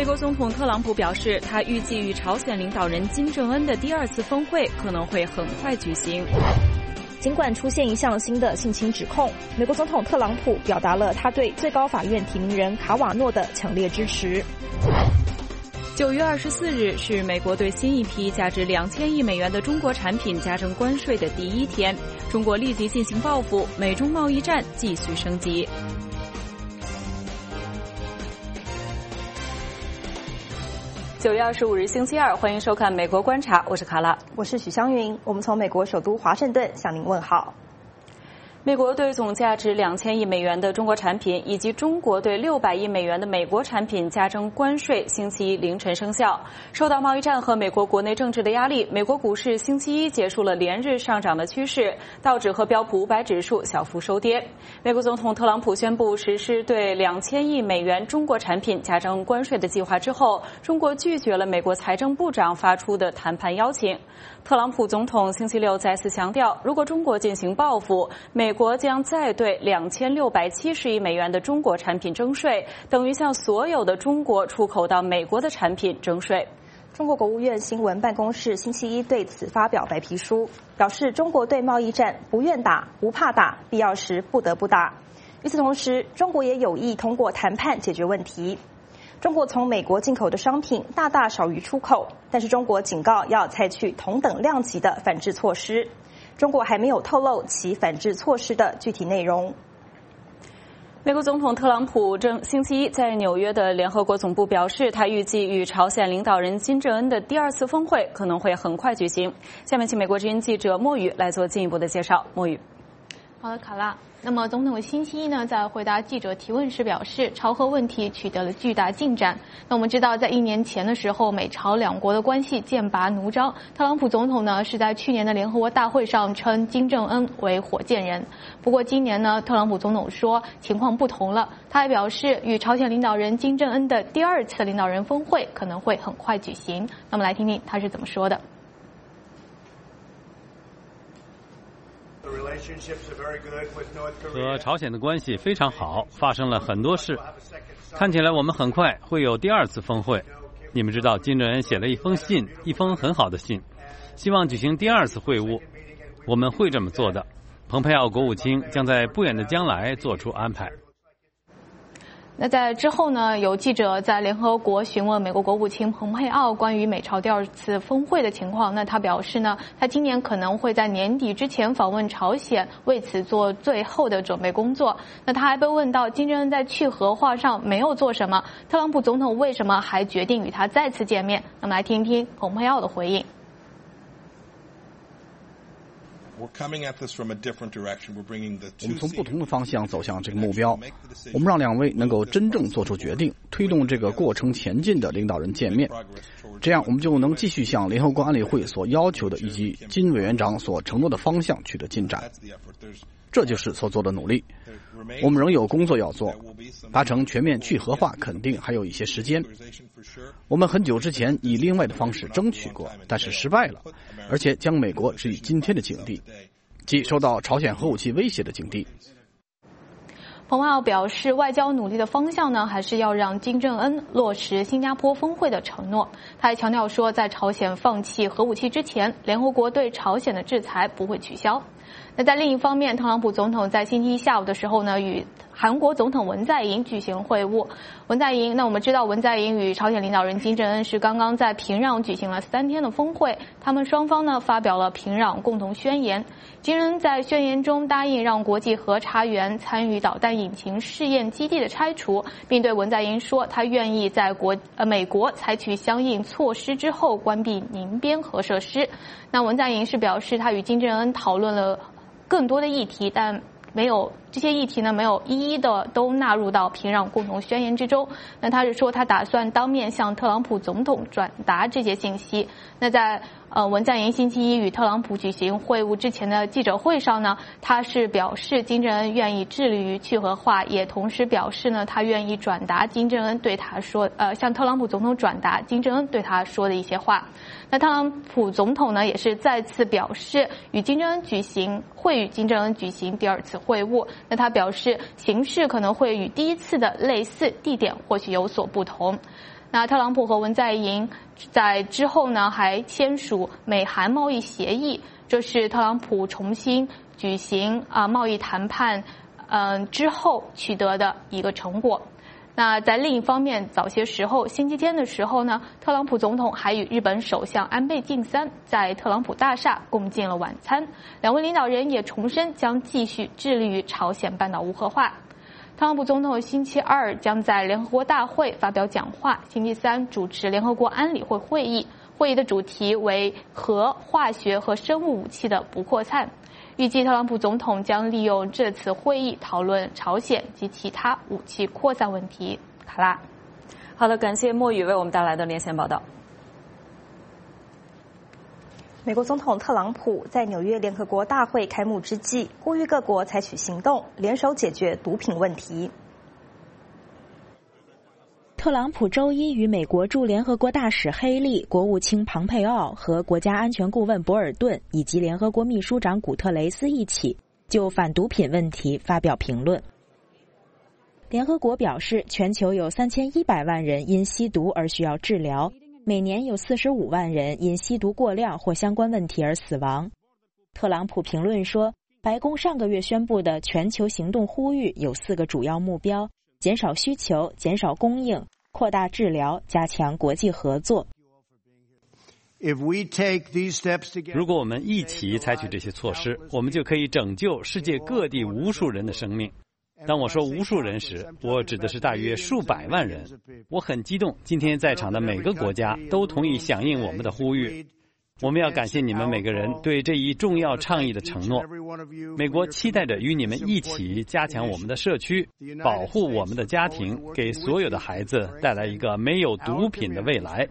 美国总统特朗普表示，他预计与朝鲜领导人金正恩的第2次峰会可能会很快举行。 尽管出现一项新的性侵指控，美国总统特朗普表达了他对最高法院提名人卡瓦诺的强烈支持。 9月24日是美国对新一批价值2000亿美元的中国产品加征关税的第1天，中国立即进行报复，美中贸易战继续升级。9月25日星期二，欢迎收看《美国观察》，我是卡拉， 我是许湘云，我们从美国首都华盛顿向您问好。 美国对总价值2000亿美元的中国产品以及中国对600亿美元的美国产品加征关税，星期一凌晨生效。受到贸易战和美国国内政治的压力，美国股市星期一结束了连日上涨的趋势，道指和标普500指数小幅收跌。美国总统特朗普宣布实施对2000亿美元中国产品加征关税的计划之后，中国拒绝了美国财政部长发出的谈判邀请。特朗普总统星期六再次强调，如果中国进行报复，美国将再对2670亿美元的中国产品征税，等于向所有的中国出口到美国的产品征税。 中国国务院新闻办公室星期一对此发表白皮书，表示中国对贸易战不愿打、不怕打，必要时不得不打。与此同时，中国也有意通过谈判解决问题。中国从美国进口的商品大大少于出口，但是中国警告要采取同等量级的反制措施。中国还没有透露其反制措施的具体内容。 美国总统特朗普星期一在纽约的联合国总部表示，他预计与朝鲜领导人金正恩的第2次峰会可能会很快举行。下面请美国之音记者莫宇来做进一步的介绍。莫宇。 好的，卡拉。那么，总统星期一呢，在回答记者提问时表示，朝核问题取得了巨大进展。那我们知道，在1年前的时候，美朝两国的关系剑拔弩张。特朗普总统呢，是在去年的联合国大会上称金正恩为火箭人。不过今年呢，特朗普总统说情况不同了。他还表示，与朝鲜领导人金正恩的第2次领导人峰会可能会很快举行。那么来听听他是怎么说的。 和朝鲜的关系非常好，发生了很多事，看起来我们很快会有第2次峰会。你们知道，金正恩写了一封信，一封很好的信，希望举行第2次会晤。我们会这么做的。蓬佩奥国务卿将在不远的将来做出安排。 那在之后呢，有记者在联合国询问美国国务卿蓬佩奥关于美朝第2次峰会的情况。那他表示呢，他今年可能会在年底之前访问朝鲜，为此做最后的准备工作。那他还被问到，金正恩在去核化上没有做什么，特朗普总统为什么还决定与他再次见面？那么来听听蓬佩奥的回应。 我们从不同的方向走向这个目标，我们让2位能够真正做出决定，推动这个过程前进的领导人见面，这样我们就能继续向联合国安理会所要求的以及金委员长所承诺的方向取得进展。这就是所做的努力。我们仍有工作要做，达成全面去核化肯定还有一些时间。我们很久之前以另外的方式争取过，但是失败了，而且将美国置于今天的境地，即受到朝鲜核武器威胁的境地。 蓬佩奥表示，外交努力的方向呢，还是要让金正恩落实新加坡峰会的承诺。他还强调说，在朝鲜放弃核武器之前，联合国对朝鲜的制裁不会取消。那在另一方面，特朗普总统在星期一下午的时候呢，与韩国总统文在寅举行会晤。文在寅，那我们知道文在寅与朝鲜领导人金正恩是刚刚在平壤举行了3天的峰会，他们双方呢发表了平壤共同宣言。金正恩在宣言中答应让国际核查员参与导弹引擎试验基地的拆除，并对文在寅说，他愿意在美国采取相应措施之后关闭宁边核设施。那文在寅是表示，他与金正恩讨论了更多的议题，但这些议题呢，没有一一的都纳入到平壤共同宣言之中。那他是说，他打算当面向特朗普总统转达这些信息。那在文在寅星期一与特朗普举行会晤之前的记者会上呢，他是表示金正恩愿意致力于去核化，也同时表示呢，他愿意转达金正恩对他说，向特朗普总统转达金正恩对他说的一些话。那特朗普总统呢，也是再次表示会与金正恩举行第2次会晤。那他表示形式可能会与第1次的类似，地点或许有所不同。 那特朗普和文在寅在之后呢，还签署美韩贸易协议，这是特朗普重新举行贸易谈判之后取得的一个成果。那在另一方面，早些时候，星期天的时候呢，特朗普总统还与日本首相安倍晋三在特朗普大厦共进了晚餐。两位领导人也重申将继续致力于朝鲜半岛无核化。特朗普总统星期二将在联合国大会发表讲话，星期三主持联合国安理会会议，会议的主题为核、化学和生物武器的不扩散。预计特朗普总统将利用这次会议讨论朝鲜及其他武器扩散问题。卡拉， 好的，感谢莫宇为我们带来的连线报道。 美国总统特朗普在纽约联合国大会开幕之际，呼吁各国采取行动，联手解决毒品问题。 特朗普周一与美国驻联合国大使黑利、国务卿庞佩奥和国家安全顾问博尔顿以及联合国秘书长古特雷斯一起就反毒品问题发表评论。联合国表示，全球有3100万人因吸毒而需要治疗，每年有45万人因吸毒过量或相关问题而死亡。特朗普评论说，白宫上个月宣布的全球行动呼吁有4个主要目标：减少需求、减少供应、扩大治疗、加强国际合作。 如果我们一起采取这些措施，我们就可以拯救世界各地无数人的生命。当我说无数人时，我指的是大约数百万人。我很激动，今天在场的每个国家都同意响应我们的呼吁。我们要感谢你们每个人对这一重要倡议的承诺。美国期待着与你们一起加强我们的社区，保护我们的家庭，给所有的孩子带来一个没有毒品的未来。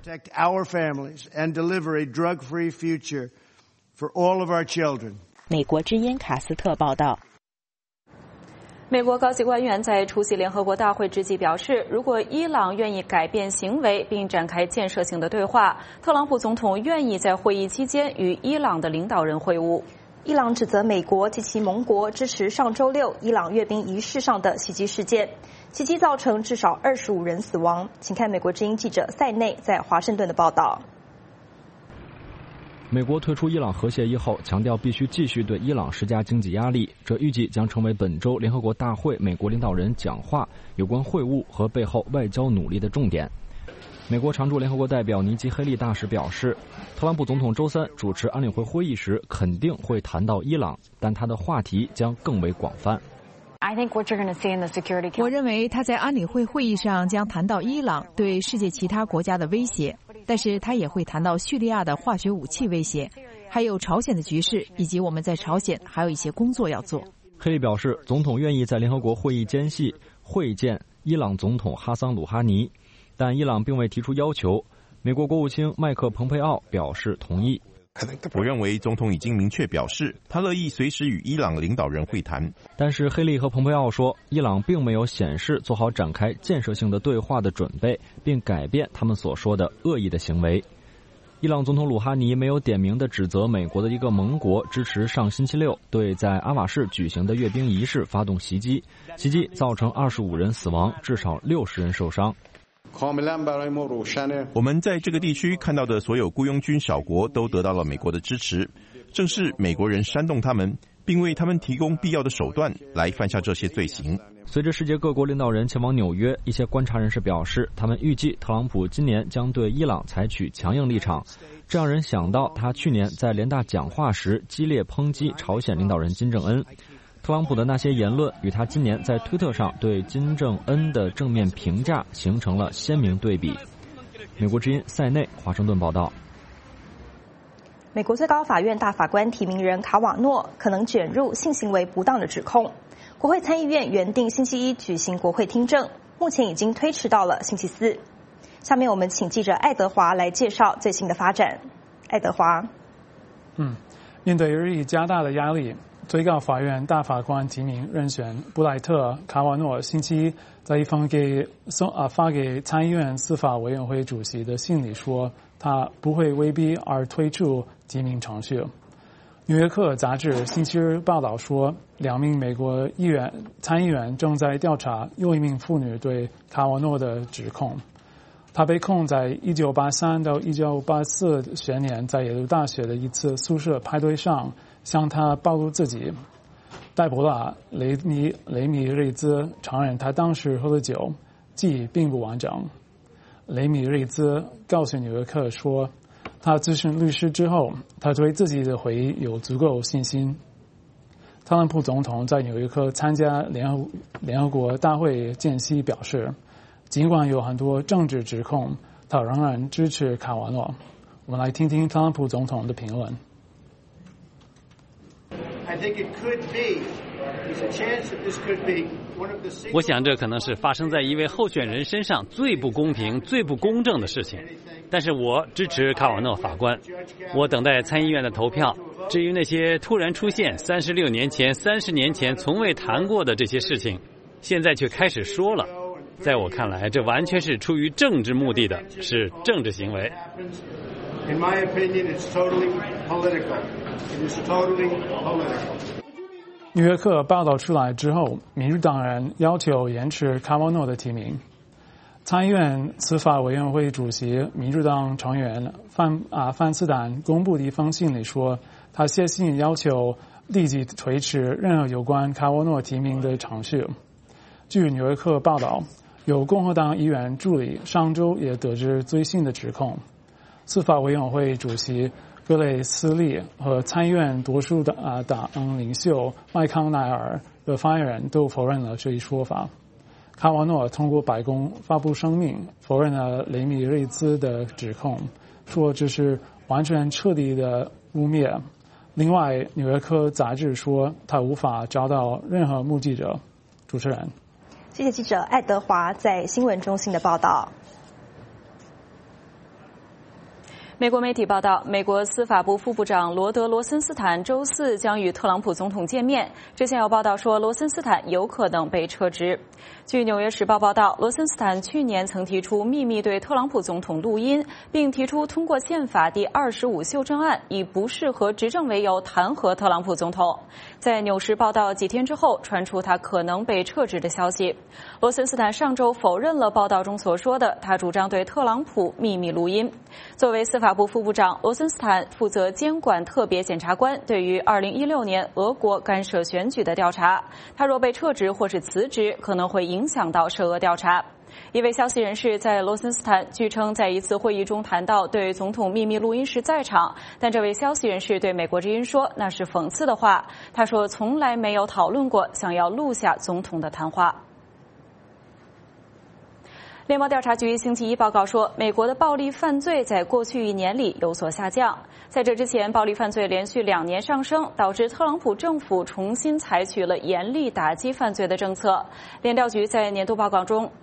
美国之音卡斯特报道。 美国高级官员在出席联合国大会之际表示，如果伊朗愿意改变行为并展开建设性的对话，特朗普总统愿意在会议期间与伊朗的领导人会晤。 伊朗指责美国及其盟国支持上周6伊朗阅兵仪式上的袭击事件，袭击造成至少25人死亡。请看美国之音记者塞内在华盛顿的报道。 美国退出伊朗核协议后，强调必须继续对伊朗施加经济压力，这预计将成为本周联合国大会美国领导人讲话有关会晤和背后外交努力的重点。美国常驻联合国代表尼基·黑利大使表示，特朗普总统周三主持安理会会议时肯定会谈到伊朗，但他的话题将更为广泛。 我认为他在安理会会议上将谈到伊朗对世界其他国家的威胁，但是他也会谈到叙利亚的化学武器威胁，还有朝鲜的局势，以及我们在朝鲜还有一些工作要做。 黑利表示，总统愿意在联合国会议间隙会见伊朗总统哈桑·鲁哈尼，但伊朗并未提出要求。美国国务卿麦克·蓬佩奥表示同意。 我认为总统已经明确表示，他乐意随时与伊朗领导人会谈。 但是黑利和蓬佩奥说，伊朗并没有显示做好展开建设性的对话的准备，并改变他们所说的恶意的行为。伊朗总统鲁哈尼没有点名地指责美国的一个盟国支持上星期六对在阿瓦市举行的阅兵仪式发动袭击，袭击造成25人死亡，至少60人受伤。 我们在这个地区看到的所有雇佣军小国都得到了美国的支持，正是美国人煽动他们，并为他们提供必要的手段来犯下这些罪行。 随着世界各国领导人前往纽约，一些观察人士表示，他们预计特朗普今年将对伊朗采取强硬立场，这让人想到他去年在联大讲话时激烈抨击朝鲜领导人金正恩。特朗普的那些言论与他今年在推特上对金正恩的正面评价形成了鲜明对比。美国之音塞内华盛顿报道。 美国最高法院大法官提名人卡瓦诺可能卷入性行为不当的指控。国会参议院原定星期一举行国会听证，目前已经推迟到了星期四。下面我们请记者爱德华来介绍最新的发展。爱德华， 面对日益加大的压力，最高法院大法官提名人选布莱特·卡瓦诺星期一在一封发给参议院司法委员会主席的信里说，他不会威逼而退出提名程序。纽约客杂志星期日报道说，2名美国参议员正在调查又一名妇女对卡瓦诺的指控。 他被控在1983到1984学年在耶鲁大学的一次宿舍派对上向他暴露自己。戴博拉·雷米瑞兹承认他当时喝了酒，记忆并不完整。雷米瑞兹告诉《纽约客》说，他咨询律师之后，他对自己的回忆有足够信心。特朗普总统在《纽约客》参加联合国大会间隙表示，尽管有很多政治指控，他仍然支持卡瓦诺。我们来听听特朗普总统的评论。 我想这可能是发生在一位候选人身上最不公平、最不公正的事情。但是我支持卡瓦诺法官，我等待参议院的投票。至于那些突然出现36年前、30年前从未谈过的这些事情，现在却开始说了，在我看来，这完全是出于政治目的的，是政治行为。 In my opinion, it's totally political. It is totally political. 纽约客报道出来之后，民主党人要求延迟卡瓦诺的提名。参议院司法委员会主席民主党成员范斯坦公布的一封信里说，他写信要求立即推迟任何有关卡瓦诺提名的程序。据纽约客报道，有共和党议员助理上周也得知最新的指控。司法委员会主席格雷斯利和参议院多数党领袖麦康奈尔的发言人都否认了这一说法。卡瓦诺通过白宫发布声明，否认了雷米瑞兹的指控，说这是完全彻底的污蔑。另外，《纽约客》杂志说他无法找到任何目击者。主持人， 谢谢记者爱德华在新闻中心的报道。 美国媒体报道，美国司法部副部长罗德·罗森斯坦周四将与特朗普总统见面。之前有报道说，罗森斯坦有可能被撤职。据《纽约时报》报道，罗森斯坦去年曾提出秘密对特朗普总统录音，并提出通过宪法第25修正案，以不适合执政为由弹劾特朗普总统。在《纽时》报道几天之后，传出他可能被撤职的消息。罗森斯坦上周否认了报道中所说的他主张对特朗普秘密录音。作为司法部副部长，罗森斯坦负责监管特别检察官对于2016年俄国干涉选举的调查。他若被撤职或是辞职，可能会影响到涉俄调查。一位消息人士在罗森斯坦据称在一次会议中谈到对总统秘密录音时在场，但这位消息人士对美国之音说那是讽刺的话。他说从来没有讨论过想要录下总统的谈话。联邦调查局星期一报告说，美国的暴力犯罪在过去1年里有所下降。在这之前，暴力犯罪连续2年上升，导致特朗普政府重新采取了严厉打击犯罪的政策。联调局在年度报告中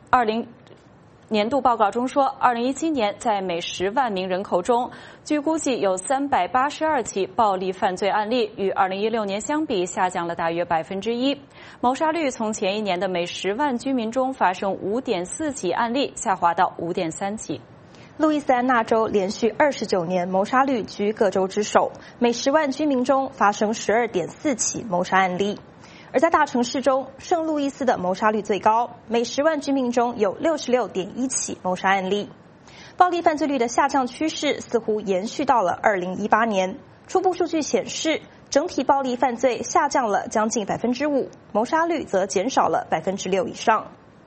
说，2017年在每10万名人口中，据估计有382起暴力犯罪案例，与2016年相比下降了大约1%。谋杀率从前一年的每10万居民中发生5.4起案例，下滑到5.3起。 路易斯安那州连续29年谋杀率居各州之首，每10万居民中发生12.4起谋杀案例。而在大城市中，圣路易斯的谋杀率最高，每10万居民中有66.1起谋杀案例。暴力犯罪率的下降趋势似乎延续到了2018年。初步数据显示，整体暴力犯罪下降了将近5%，谋杀率则减少了6%以上。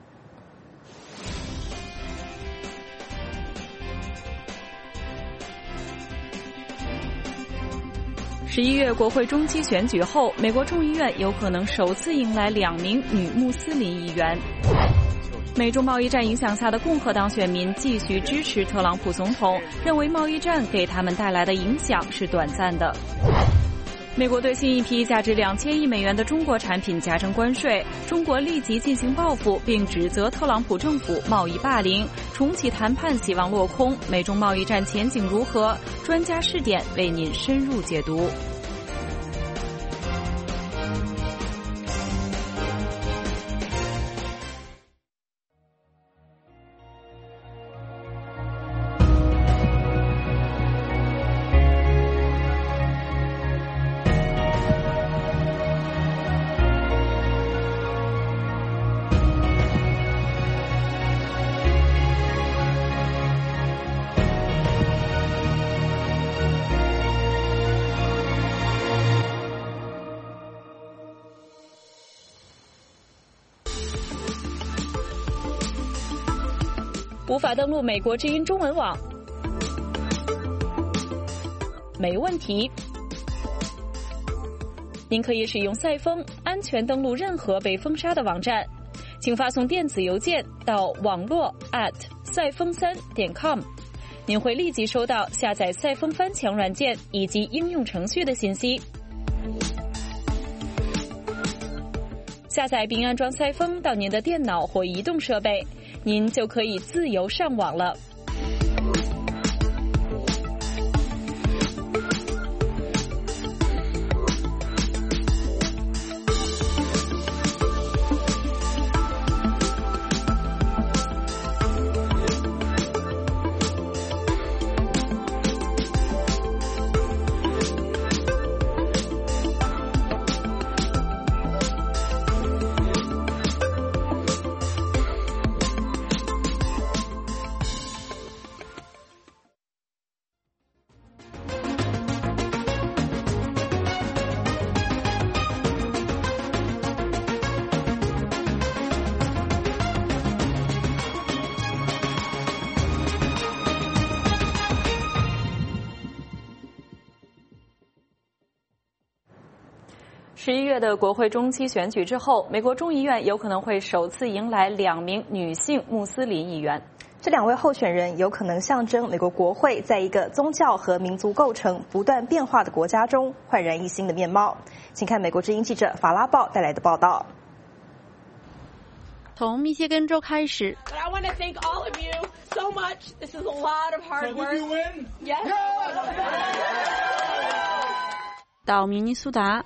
11月国会中期选举后，美国众议院有可能首次迎来2名女穆斯林议员。美中贸易战影响下的共和党选民继续支持特朗普总统，认为贸易战给他们带来的影响是短暂的。美国对新一批价值2000亿美元的中国产品加征关税，中国立即进行报复，并指责特朗普政府贸易霸凌，重启谈判希望落空。美中贸易战前景如何？专家视点为您深入解读。 无法登录美国之音中文网？没问题。您可以使用赛风安全登录任何被封杀的网站，请发送电子邮件到网络@赛风3.com，您会立即收到下载赛风翻墙软件以及应用程序的信息。下载并安装赛风到您的电脑或移动设备，您就可以自由上网了。11月的国会中期选举之后，美国众议院有可能会首次迎来2名女性穆斯林议员。 这2位候选人有可能象征美国国会在一个宗教和民族构成不断变化的国家中焕然一新的面貌。请看美国之音记者法拉报带来的报道。 从密歇根州开始，到明尼苏达、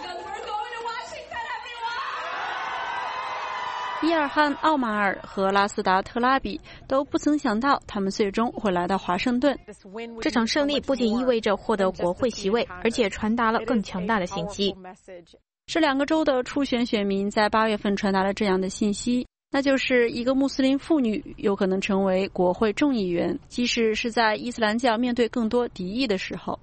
伊尔汗·奥马尔和拉斯达特拉比都不曾想到，他们最终会来到华盛顿。 这场胜利不仅意味着获得国会席位，而且传达了更强大的信息。 这2个州的初选选民在8月份传达了这样的信息，那就是一个穆斯林妇女有可能成为国会众议员，即使是在伊斯兰教面对更多敌意的时候。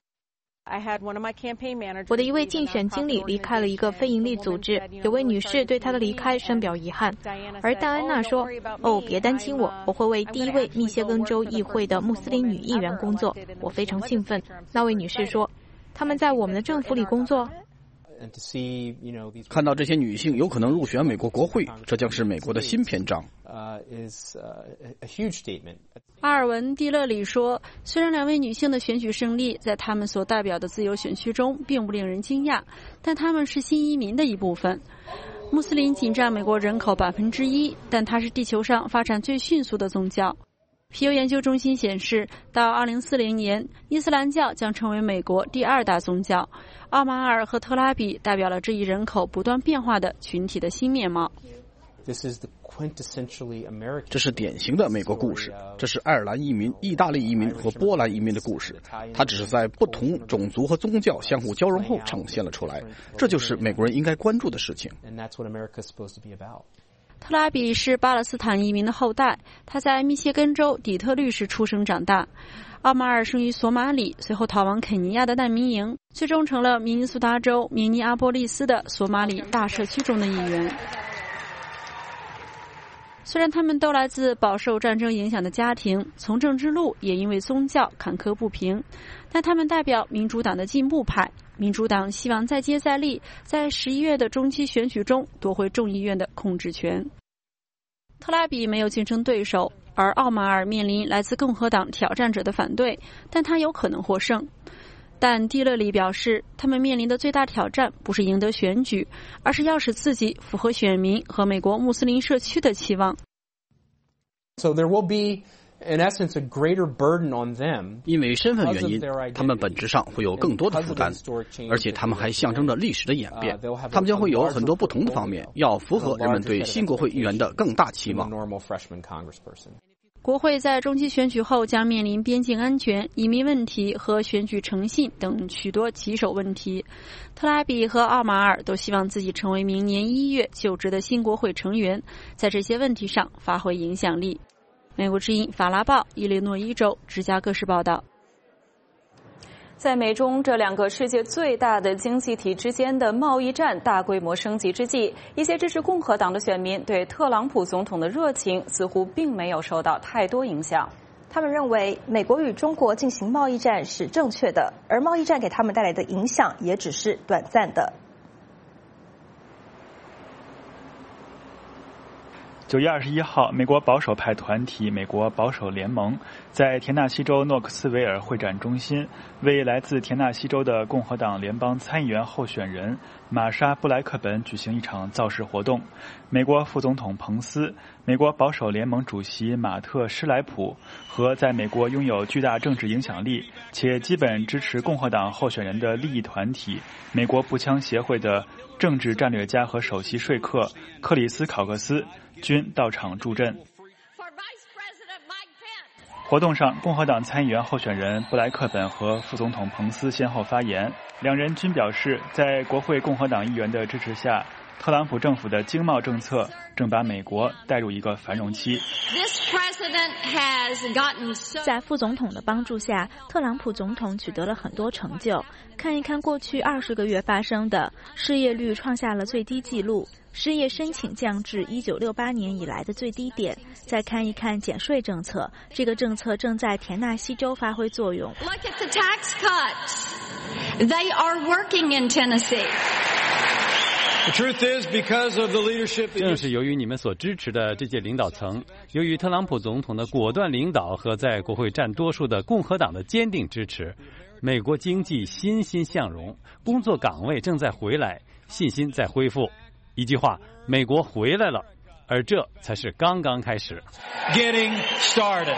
我的一位竞选经理离开了一个非营利组织，有位女士对她的离开深表遗憾，而戴安娜说：“哦，别担心我会为第1位密歇根州议会的穆斯林女议员工作，我非常兴奋。”那位女士说：“他们在我们的政府里工作。” 看到这些女性有可能入选美国国会，这将是美国的新篇章。 阿尔文·蒂勒里说，虽然2位女性的选举胜利在他们所代表的自由选区中并不令人惊讶，但他们是新移民的一部分。穆斯林仅占美国人口1%，但它是地球上发展最迅速的宗教。皮尤研究中心显示，到2040年，伊斯兰教将成为美国第2大宗教。奥马尔和特拉比代表了这一人口不断变化的群体的新面貌。 这是典型的美国故事，这是爱尔兰移民、意大利移民和波兰移民的故事，它只是在不同种族和宗教相互交融后呈现了出来，这就是美国人应该关注的事情。 特拉比是巴勒斯坦移民的后代，他在密歇根州底特律市出生长大。奥马尔生于索马里，随后逃往肯尼亚的难民营，最终成了明尼苏达州明尼阿波利斯的索马里大社区中的一员。虽然他们都来自饱受战争影响的家庭，从政之路也因为宗教坎坷不平，但他们代表民主党的进步派。民主党希望再接再厉，在11月的中期选举中夺回众议院的控制权。特拉比没有竞争对手，而奥马尔面临来自共和党挑战者的反对，但他有可能获胜。但蒂勒里表示，他们面临的最大挑战不是赢得选举，而是要使自己符合选民和美国穆斯林社区的期望。 因为身份原因，他们本质上会有更多的负担，而且他们还象征着历史的演变。他们将会有很多不同的方面，要符合人们对新国会议员的更大期望。 国会在中期选举后将面临边境安全、移民问题和选举诚信等许多棘手问题。特拉比和奥马尔都希望自己成为明年1月就职的新国会成员，在这些问题上发挥影响力。美国之音法拉报伊利诺伊州芝加哥市报道。 在美中这两个世界最大的经济体之间的贸易战大规模升级之际，一些支持共和党的选民对特朗普总统的热情似乎并没有受到太多影响。 他们认为美国与中国进行贸易战是正确的，而贸易战给他们带来的影响也只是短暂的。 9月21号，美国保守派团体美国保守联盟在田纳西州诺克斯维尔会展中心为来自田纳西州的共和党联邦参议员候选人玛莎·布莱克本举行一场造势活动。美国副总统彭斯、美国保守联盟主席马特·施莱普和在美国拥有巨大政治影响力且基本支持共和党候选人的利益团体美国步枪协会的政治战略家和首席说客克里斯·考克斯均到场助阵。活动上，共和党参议员候选人布莱克本和副总统彭斯先后发言，两人均表示，在国会共和党议员的支持下，特朗普政府的经贸政策正把美国带入一个繁荣期。 在副总统的帮助下，特朗普总统取得了很多成就。看一看过去20个月发生的，失业率创下了最低纪录，失业申请降至1968年以来的最低点。再看一看减税政策，这个政策正在田纳西州发挥作用。 Look at the tax cuts. They are working in Tennessee. 正是由于你们所支持的这届领导层，由于特朗普总统的果断领导和在国会占多数的共和党的坚定支持，美国经济欣欣向荣，工作岗位正在回来，信心在恢复。一句话，美国回来了，而这才是刚刚开始。 Getting started.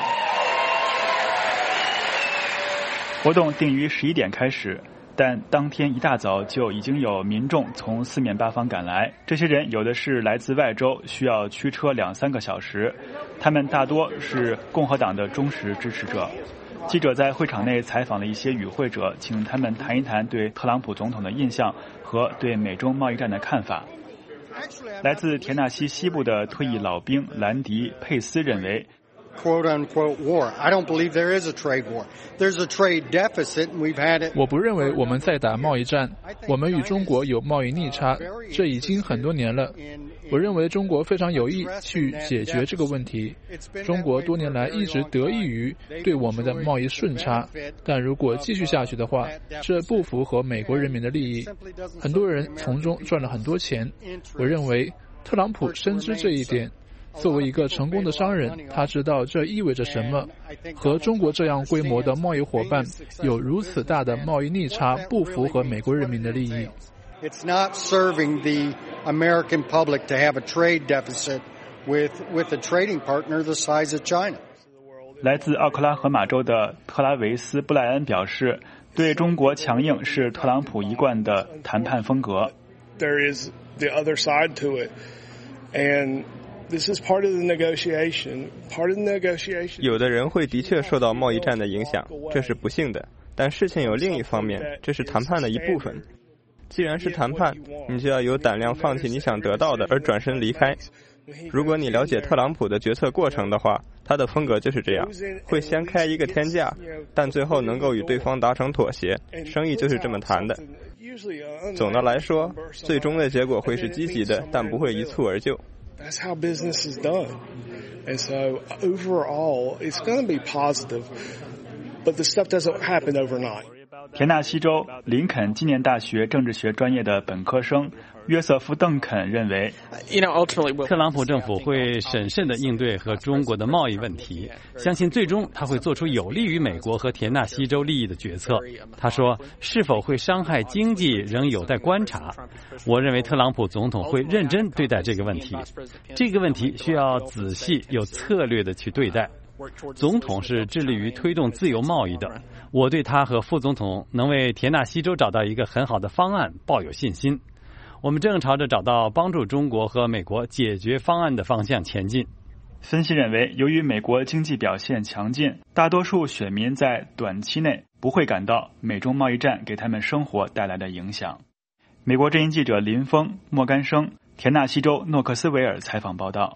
活动定于11点开始。但当天一大早就已经有民众从四面八方赶来，这些人有的是来自外州，需要驱车2-3个小时，他们大多是共和党的忠实支持者。记者在会场内采访了一些与会者，请他们谈一谈对特朗普总统的印象和对美中贸易战的看法。来自田纳西西部的退役老兵兰迪·佩斯认为 quote unquote war. I don't believe there is a trade war. There's a trade deficit and we've had it. 我不认为我们在打贸易战，我们与中国有贸易逆差，这已经很多年了。我认为中国非常有意去解决这个问题。中国多年来一直得益于对我们的贸易顺差，但如果继续下去的话，这不符合美国人民的利益。很多人从中赚了很多钱。我认为特朗普深知这一点。作为一个成功的商人，他知道这意味着什么。和中国这样规模的贸易伙伴有如此大的贸易逆差，不符合美国人民的利益。 It's not serving the American public to have a trade deficit with a trading partner the size of China. 来自奥克拉荷马州的特拉维斯·布莱恩表示，对中国强硬是特朗普一贯的谈判风格。 There is the other side to it, and this is part of the negotiation. Part of the negotiation. 有的人会的确受到贸易战的影响，这是不幸的。但事情有另一方面，这是谈判的一部分。既然是谈判，你就要有胆量放弃你想得到的，而转身离开。如果你了解特朗普的决策过程的话，他的风格就是这样，会先开一个天价，但最后能够与对方达成妥协。生意就是这么谈的。总的来说，最终的结果会是积极的，但不会一蹴而就。 That's how business is done. And so overall, it's going to be positive, but the stuff doesn't happen overnight. 田纳西州林肯纪念大学政治学专业的本科生约瑟夫·邓肯认为， 特朗普政府会审慎地应对和中国的贸易问题，相信最终他会做出有利于美国和田纳西州利益的决策。他说，是否会伤害经济仍有待观察。我认为特朗普总统会认真对待这个问题，这个问题需要仔细有策略地去对待。总统是致力于推动自由贸易的，我对他和副总统能为田纳西州找到一个很好的方案抱有信心。我们正朝着找到帮助中国和美国解决方案的方向前进。 分析认为，由于美国经济表现强劲，大多数选民在短期内不会感到美中贸易战给他们生活带来的影响。美国之音记者林峰、莫干生，田纳西州诺克斯维尔采访报道。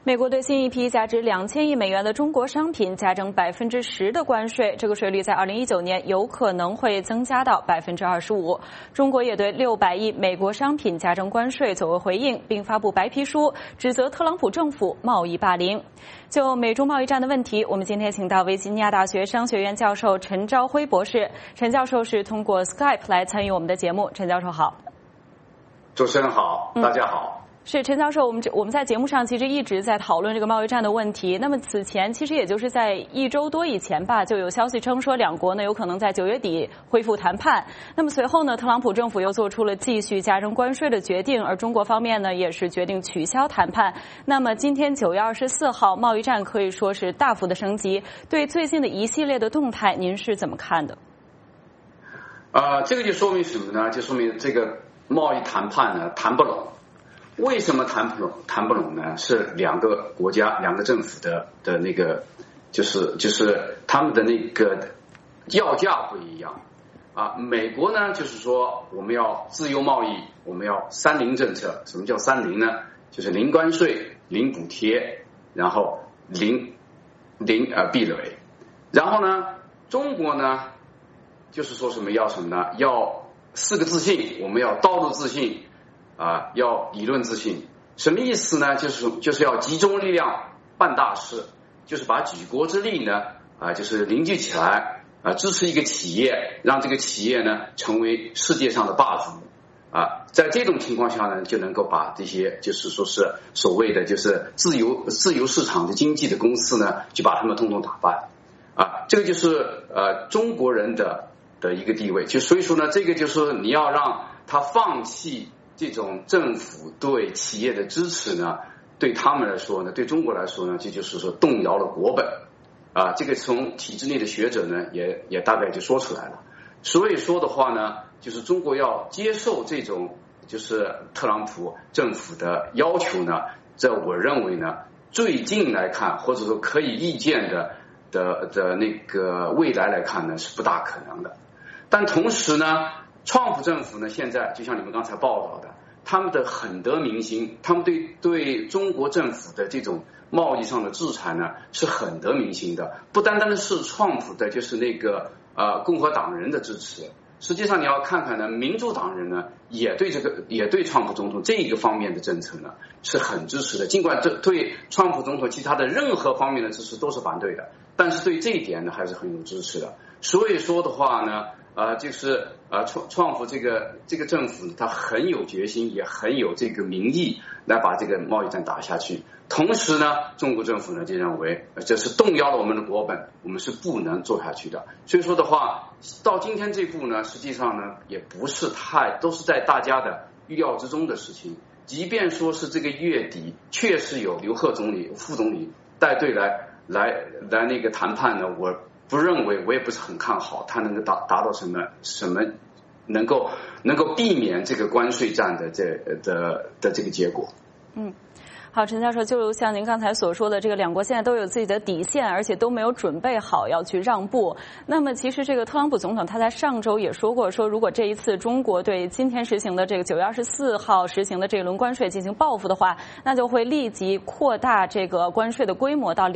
美国对新一批价值2000亿美元的中国商品加征10%的关税，这个税率在2019年有可能会增加到25%。中国也对600亿美国商品加征关税作为回应，并发布白皮书，指责特朗普政府贸易霸凌。就美中贸易战的问题，我们今天请到维吉尼亚大学商学院教授陈朝晖博士。陈教授是通过 Skype 来参与我们的节目。陈教授好。 主持人好，大家好。 是陈教授，我们在节目上其实一直在讨论这个贸易战的问题。那么此前其实也就是在1周多以前吧，就有消息称说两国呢有可能在9月底恢复谈判。那么随后呢，特朗普政府又做出了继续加征关税的决定，而中国方面呢也是决定取消谈判。那么今天9月24号，贸易战可以说是大幅的升级。对最近的一系列的动态，您是怎么看的？ 这个就说明什么呢？就说明这个贸易谈判呢谈不拢。为什么谈不拢呢？是两个国家、两个政府的那个，就是他们的那个要价不一样啊。美国呢，就是说我们要自由贸易，我们要30政策。什么叫30呢？就是零关税、零补贴，然后零壁垒。然后呢，中国呢，就是说什么要什么呢？要4个自信，我们要道路自信。要理论自信，什么意思呢？就是要集中力量办大事，就是把举国之力呢，就是凝聚起来，支持一个企业，让这个企业呢成为世界上的霸主，在这种情况下呢，就能够把这些就是说是所谓的就是自由市场的经济的公司呢，就把他们统统打败，这个就是中国人的一个地位，就所以说呢，这个就是你要让他放弃。这种政府对企业的支持呢，对他们来说呢，对中国来说呢，这就是说动摇了国本这个从体制内的学者呢也大概就说出来了。所以说的话呢，就是中国要接受这种就是特朗普政府的要求呢，这我认为呢，最近来看或者说可以预见的那个未来来看呢，是不大可能的。但同时呢，川普政府呢，现在就像你们刚才报道的，他们的很得民心，他们对中国政府的这种贸易上的制裁呢，是很得民心的。不单单的是川普的，就是那个共和党人的支持，实际上你要看看呢，民主党人呢也对川普总统这一个方面的政策呢是很支持的。尽管对川普总统其他的任何方面的支持都是反对的，但是对这一点呢还是很有支持的。所以说的话呢。就是川普这个政府他很有决心，也很有这个民意来把这个贸易战打下去。同时呢，中国政府呢就认为这是动摇了我们的国本，我们是不能做下去的。所以说的话，到今天这步呢，实际上呢也不是都是在大家的预料之中的事情。即便说是这个月底确实有刘鹤副总理带队来那个谈判呢，我不认为，我也不是很看好他能够达到什么能够避免这个关税战的这个结果。 好，陈教授，就像您刚才所说的，这个两国现在都有自己的底线，而且都没有准备好要去让步。那么其实这个特朗普总统他在上周也说过，说如果这一次中国对今天实行的这个9月24号实行的这一轮关税进行报复的话，那就会立即扩大这个关税的规模到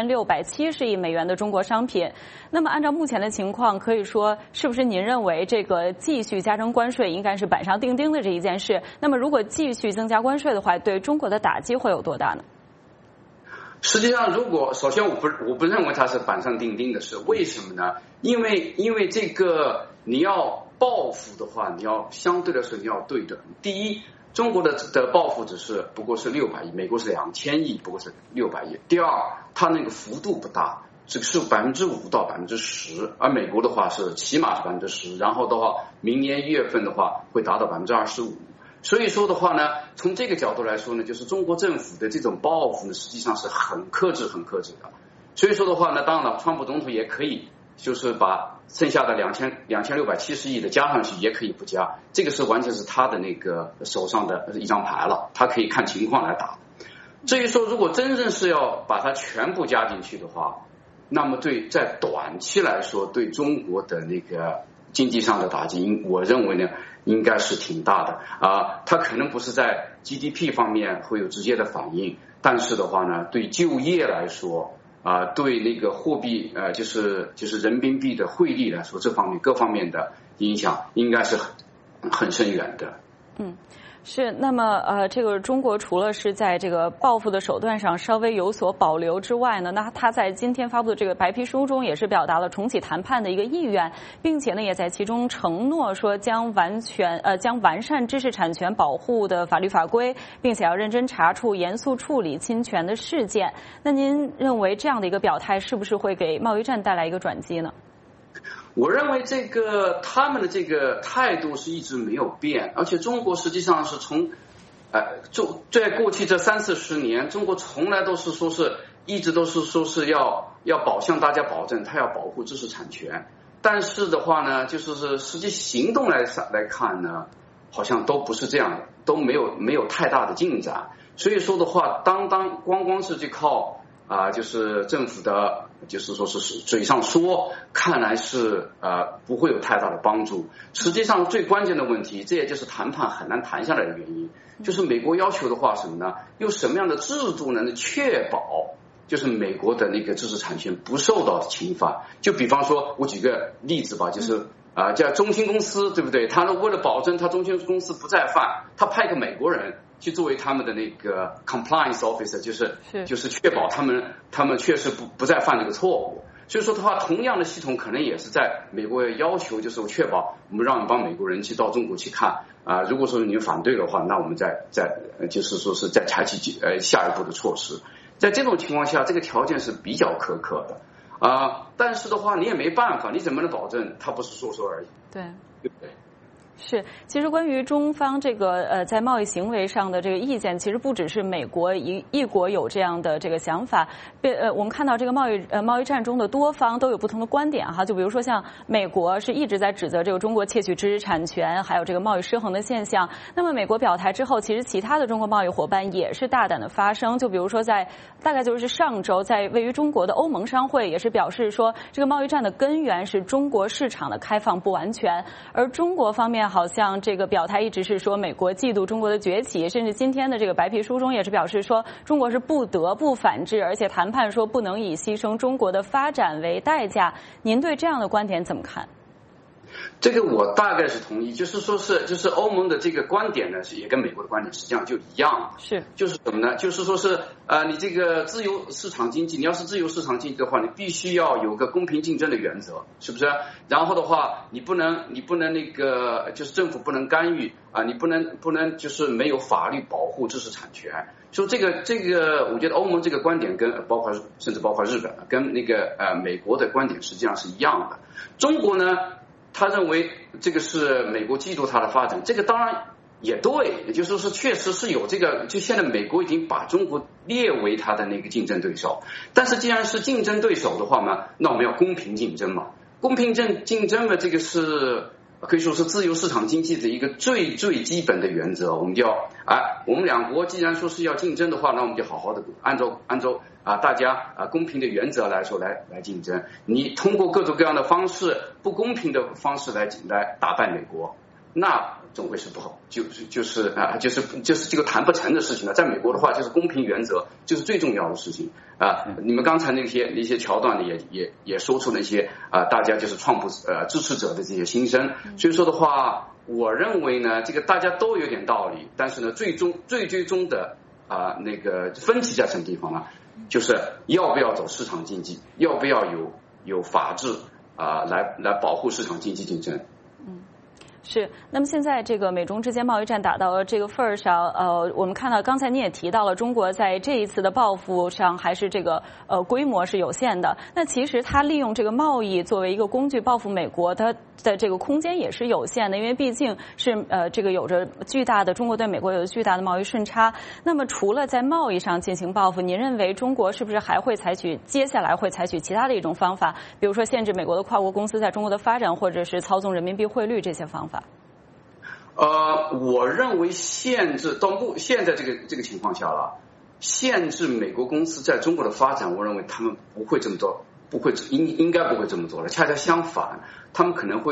2670亿美元的中国商品。那么按照目前的情况，可以说是不是您认为这个继续加征关税应该是板上钉钉的这一件事？那么如果继续增加关税的话，对中国的打击会有多大呢？ 实际上，首先我不认为它是板上钉钉的事，为什么呢？因为这个你要报复的话，你要相对来说你要对等。第一，中国的报复不过是600亿，美国是2000亿，不过是600亿。第二，它那个幅度不大，这个是5%到10%，而美国的话是起码是10%，然后的话，明年1月份的话会达到25%。所以说的话呢，从这个角度来说呢，就是中国政府的这种报复呢，实际上是很克制的。所以说的话呢，当然了，川普总统也可以就是把剩下的2670亿的加上去，也可以不加，这个是完全是他的那个手上的一张牌了，他可以看情况来打。至于说如果真正是要把它全部加进去的话，那么在短期来说，对中国的那个经济上的打击，我认为呢应该是挺大的它可能不是在 GDP 方面会有直接的反应，但是的话呢，对就业来说对那个货币就是人民币的汇率来说，这方面各方面的影响应该是很深远的。 是，那么这个中国除了是在这个报复的手段上稍微有所保留之外呢，那他在今天发布的这个白皮书中也是表达了重启谈判的一个意愿，并且呢也在其中承诺说将完善知识产权保护的法律法规，并且要认真查处、严肃处理侵权的事件。那您认为这样的一个表态是不是会给贸易战带来一个转机呢？ 我认为他们的这个态度是一直没有变，而且中国实际上是从在过去这30-40年，中国从来都是一直都是说是要向大家保证，他要保护知识产权，但是的话呢，就是实际行动来看呢，好像都不是这样的，都没有太大的进展。所以说的话，光是去靠就是政府的，就是说是嘴上说，看来是不会有太大的帮助。实际上最关键的问题，这也就是谈判很难谈下来的原因，就是美国要求的话什么呢？用什么样的制度能确保就是美国的那个知识产权不受到侵犯？就比方说，我举个例子吧，就是叫中兴公司，对不对？他为了保证他中兴公司不再犯，他派个美国人去作为他们的那个 compliance officer， 就是确保他们确实不再犯这个错误。所以说的话，同样的系统可能也是在美国要求，就是我确保我们让一帮美国人去到中国去看如果说你们反对的话，那我们再就是说是再采取下一步的措施。在这种情况下，这个条件是比较苛刻的但是的话你也没办法，你怎么能保证他不是说说而已？ 对不对？ 是，其实关于中方这个在贸易行为上的这个意见，其实不只是美国一国有这样的这个想法。我们看到这个贸易战中的多方都有不同的观点哈，就比如说像美国是一直在指责这个中国窃取知识产权，还有这个贸易失衡的现象。那么美国表态之后，其实其他的中国贸易伙伴也是大胆的发声，就比如说大概就是上周在位于中国的欧盟商会也是表示说，这个贸易战的根源是中国市场的开放不完全，而中国方面好像这个表态一直是说美国嫉妒中国的崛起，甚至今天的这个白皮书中也是表示说中国是不得不反制，而且谈判说不能以牺牲中国的发展为代价。您对这样的观点怎么看？ 这个我大概是同意，就是欧盟的这个观点呢，也跟美国的观点实际上就一样，就是什么呢？就是说是你这个自由市场经济，你要是自由市场经济的话，你必须要有个公平竞争的原则，是不是？然后的话，你不能那个就是政府不能干预你不能就是没有法律保护知识产权。所以这个，我觉得欧盟这个观点跟甚至包括日本跟那个美国的观点实际上是一样的。中国呢？他认为这个是美国嫉妒他的发展，这个当然也对，也就是说是确实是有这个，就现在美国已经把中国列为他的那个竞争对手，但是既然是竞争对手的话嘛，那我们要公平竞争嘛，公平竞争的这个是可以说是自由市场经济的一个最基本的原则，我们就要我们两国既然说是要竞争的话，那我们就好好的按照大家公平的原则来说来竞争。你通过各种各样的方式，不公平的方式来打败美国，那总会是不好，就是这个谈不成的事情了。在美国的话，就是公平原则就是最重要的事情你们刚才那些桥段呢，也说出了一些大家就是创普支持者的这些心声。所以说的话，我认为呢，这个大家都有点道理，但是呢，最终的那个分歧在什么地方呢？就是要不要走市场经济，要不要有法治来保护市场经济竞争。 是，那么现在这个美中之间贸易战打到这个份儿上，我们看到刚才你也提到了，中国在这一次的报复上还是这个规模是有限的。那其实它利用这个贸易作为一个工具报复美国，它的这个空间也是有限的，因为毕竟是这个有着巨大的中国对美国有着巨大的贸易顺差。那么除了在贸易上进行报复，您认为中国是不是还会接下来会采取其他的一种方法，比如说限制美国的跨国公司在中国的发展，或者是操纵人民币汇率这些方法？ 我认为限制到现在这个情况下了，限制美国公司在中国的发展，我认为他们不会这么做，应该不会这么做了。恰恰相反，他们可能会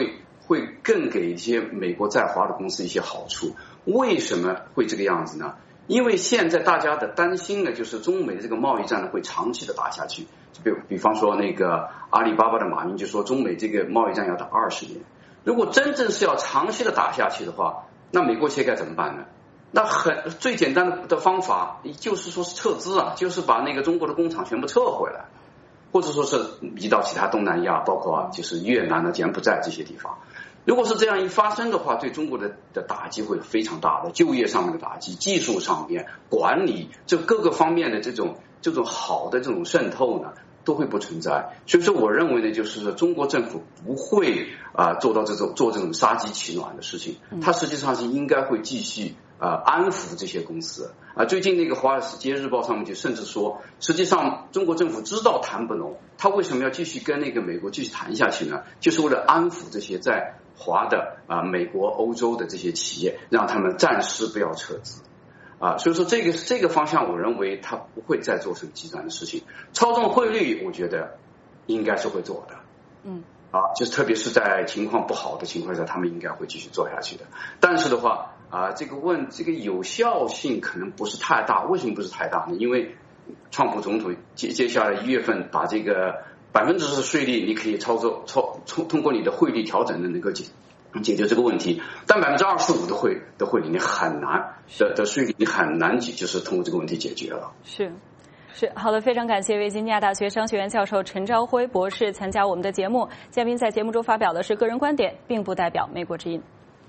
会更给一些美国在华的公司一些好处。为什么会这个样子呢？因为现在大家的担心呢，就是中美的这个贸易战呢会长期的打下去。就比方说那个阿里巴巴的马云就说，中美这个贸易战要打20年。如果真正是要长期的打下去的话，那美国企业该怎么办呢？那最简单的方法就是说是撤资啊，就是把那个中国的工厂全部撤回来，或者说是移到其他东南亚，包括就是越南柬埔寨这些地方。如果是这样一发生的话，对中国的打击会非常大的，就业上面的打击，技术上面，管理这各个方面的这种好的这种渗透呢，都会不存在。所以说我认为呢，就是说中国政府不会做这种杀鸡取卵的事情，它实际上是应该会继续安抚这些公司。最近那个《华尔街日报》上面就甚至说，实际上中国政府知道谈不拢，他为什么要继续跟那个美国继续谈下去呢？就是为了安抚这些在华的美国、欧洲的这些企业，让他们暂时不要撤资。所以说这个方向，我认为他不会再做成极端的事情。操纵汇率，我觉得应该是会做的。就是特别是在情况不好的情况下，他们应该会继续做下去的。但是的话，这个有效性可能不是太大。为什么不是太大呢？因为川普总统接下来1月份把这个10%的税率，你可以通过你的汇率调整的能够解决这个问题，但25%的汇率你很难的税率你很难就是通过这个问题解决了。 是好的，非常感谢维吉尼亚大学商学院教授陈朝晖博士参加我们的节目。嘉宾在节目中发表的是个人观点，并不代表美国之音。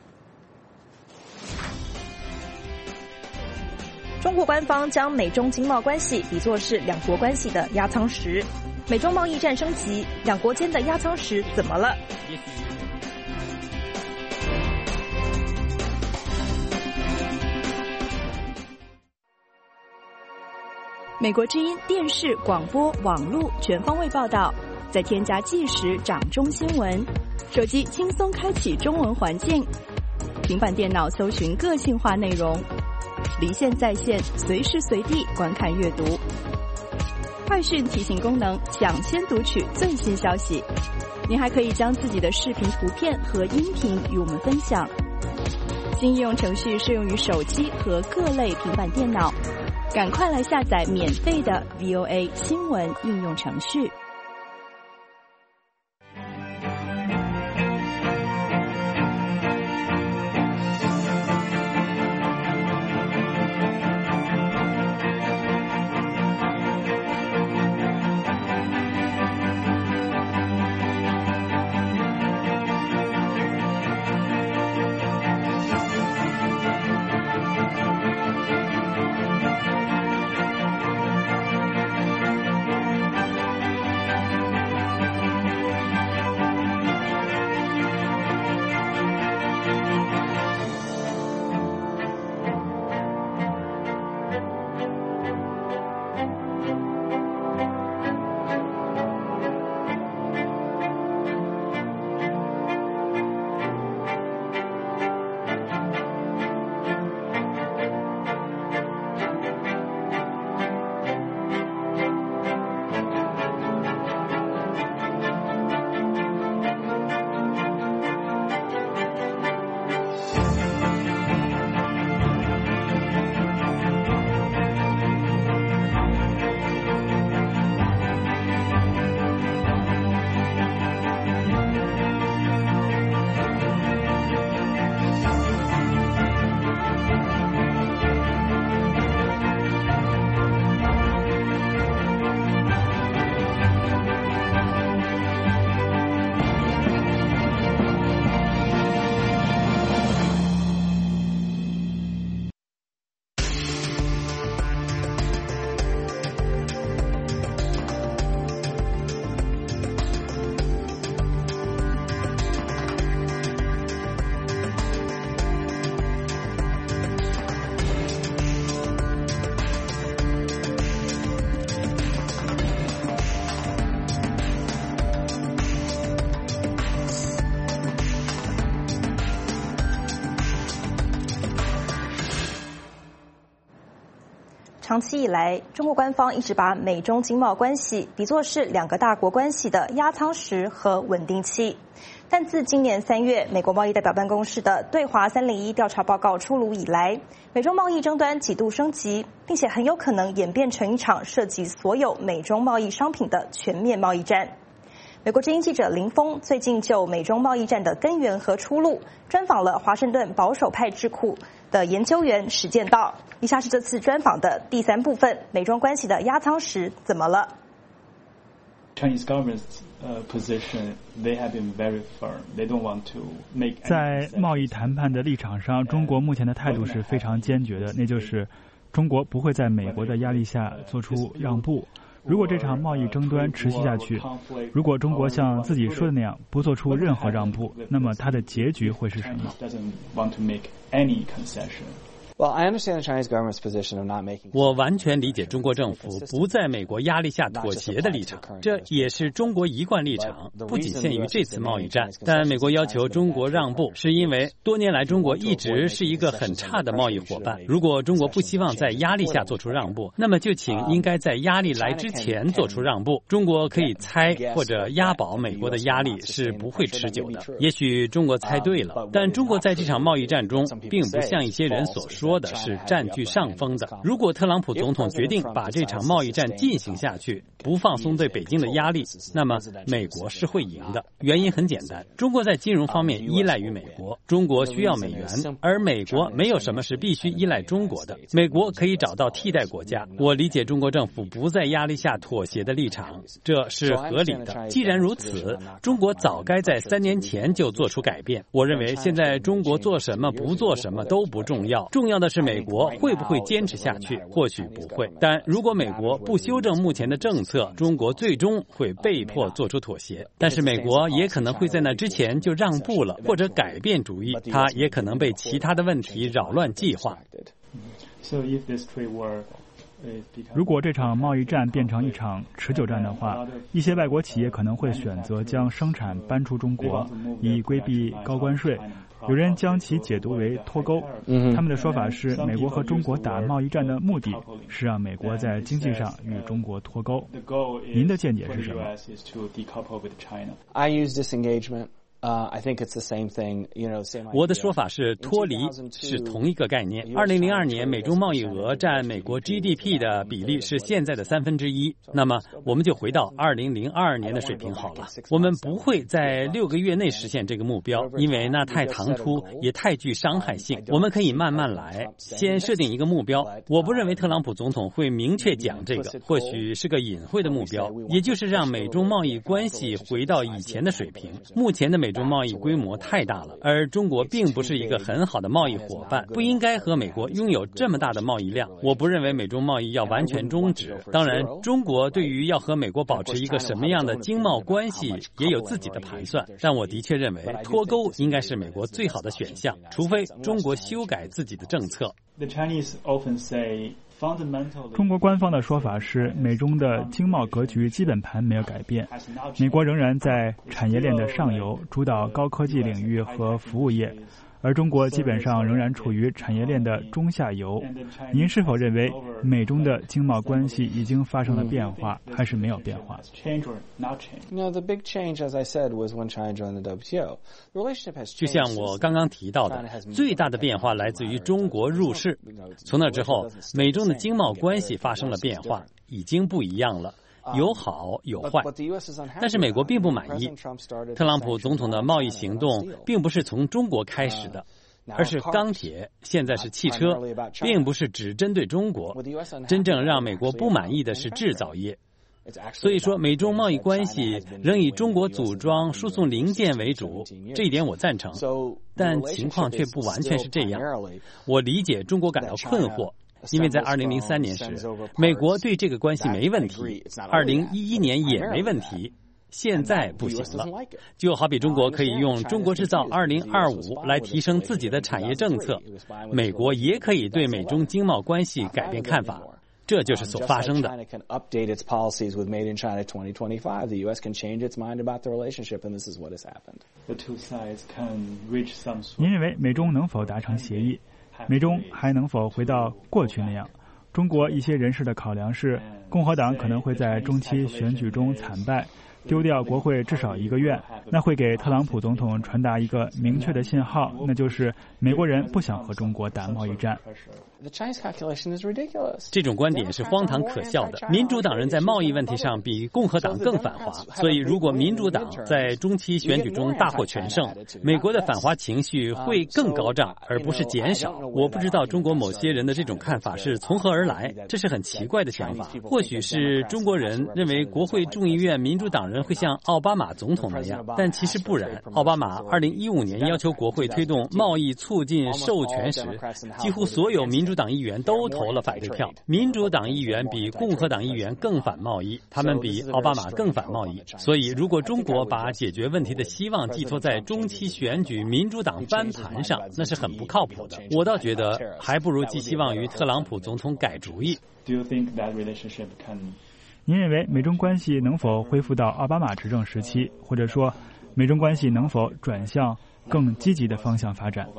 中国官方将美中经贸关系比作是两国关系的压舱石，美中贸易战升级，两国间的压舱石怎么了？美国之音电视、广播、网络全方位报道，再添加即时掌中新闻，手机轻松开启中文环境，平板电脑搜寻个性化内容，离线在线，随时随地观看阅读。快讯提醒功能，抢先读取最新消息。您还可以将自己的视频、图片和音频与我们分享。新应用程序适用于手机和各类平板电脑。赶快来下载免费的 VOA 新闻应用程序。长期以来，中国官方一直把美中经贸关系比作是两个大国关系的压舱石和稳定器。 但自今年3月美国贸易代表办公室的对华301调查报告出炉以来，美中贸易争端几度升级，并且很有可能演变成一场涉及所有美中贸易商品的全面贸易战。美国之音记者林峰最近就美中贸易战的根源和出路专访了华盛顿保守派智库的研究员史建道。以下是这次专访的第3部分，美中关系的压舱石怎么了？ Chinese government's position, they have been very firm. They don't want to make. 在贸易谈判的立场上，中国目前的态度是非常坚决的，那就是中国不会在美国的压力下做出让步。如果这场贸易争端持续下去，如果中国像自己说的那样不做出任何让步，那么它的结局会是什么？ 我完全理解中国政府不在美国压力下妥协的立场，这也是中国一贯立场，不仅限于这次贸易战。但美国要求中国让步，是因为多年来中国一直是一个很差的贸易伙伴。如果中国不希望在压力下做出让步，那么就请应该在压力来之前做出让步。中国可以猜或者押宝美国的压力是不会持久的。也许中国猜对了，但中国在这场贸易战中并不像一些人所说的是占据上风的。如果特朗普总统决定把这场贸易战进行下去，不放松对北京的压力，那么美国是会赢的。原因很简单，中国在金融方面依赖于美国，中国需要美元，而美国没有什么是必须依赖中国的，美国可以找到替代国家。我理解中国政府不在压力下妥协的立场，这是合理的。既然如此，中国早该在3年前就做出改变。我认为现在中国做什么不做什么都不重要，重要的是美国会不会坚持下去，或许不会。但如果美国不修正目前的政策，中国最终会被迫做出妥协。但是美国也可能会在那之前就让步了，或者改变主意，它也可能被其他的问题扰乱计划。 如果这场贸易战变成一场持久战的话，一些外国企业可能会选择将生产搬出中国，以规避高关税。有人将其解读为脱钩，他们的说法是美国和中国打贸易战的目的是让美国在经济上与中国脱钩。您的见解是什么？ I use disengagement. I think it's the same thing, same idea. 我的说法是脱离是同一个概念。2002年美中贸易额占美国 GDP 的比例是现在的1/3，那么我们就回到2002年的水平好了。我们不会在6个月内实现这个目标，因为那太唐突，也太具伤害性。我们可以慢慢来，先设定一个目标。我不认为特朗普总统会明确讲这个，或许是个隐晦的目标，也就是让美中贸易关系回到以前的水平。目前的美中贸易规模太大了，而中国并不是一个很好的贸易伙伴，不应该和美国拥有这么大的贸易量。我不认为美中贸易要完全终止。当然，中国对于要和美国保持一个什么样的经贸关系也有自己的盘算，但我的确认为脱钩应该是美国最好的选项，除非中国修改自己的政策。 中国官方的说法是，美中的经贸格局基本盘没有改变，美国仍然在产业链的上游主导高科技领域和服务业，而中国基本上仍然处于产业链的中下游。您是否认为美中的经贸关系已经发生了变化，还是没有变化？ The big change, as I said, was when China joined the WTO. The relationship has changed. 就像我刚刚提到的，最大的变化来自于中国入世。从那之后，美中的经贸关系发生了变化，已经不一样了。有好有坏，但是美国并不满意。特朗普总统的贸易行动并不是从中国开始的，而是钢铁，现在是汽车，并不是只针对中国。真正让美国不满意的是制造业。所以说，美中贸易关系仍以中国组装、输送零件为主，这一点我赞成。但情况却不完全是这样。我理解中国感到困惑。因为在2003年时，美国对这个关系没问题，2011年也没问题，现在不行了。就好比中国可以用中国制造2025来提升自己的产业政策，美国也可以对美中经贸关系改变看法。这就是所发生的。 您认为美中能否达成协议？美中还能否回到过去那样？中国一些人士的考量是，共和党可能会在中期选举中惨败， 丢掉国会至少1个月，那会给特朗普总统传达一个明确的信号，那就是美国人不想和中国打贸易战。 这种观点是荒唐可笑的。民主党人在贸易问题上比共和党更反华，所以如果民主党在中期选举中大获全胜，美国的反华情绪会更高涨，而不是减少。我不知道中国某些人的这种看法是从何而来，这是很奇怪的想法。或许是中国人认为国会众议院民主党人会像奥巴马总统那样，但其实不然。奥巴马2015年要求国会推动贸易促进授权时，几乎所有民主党议员都投了反对票。民主党议员比共和党议员更反贸易，他们比奥巴马更反贸易。所以如果中国把解决问题的希望寄托在中期选举民主党翻盘上，那是很不靠谱的。我倒觉得还不如寄希望于特朗普总统改主意。 您认为美中关系能否恢复到奥巴马执政时期，或者说美中关系能否转向更积极的方向发展？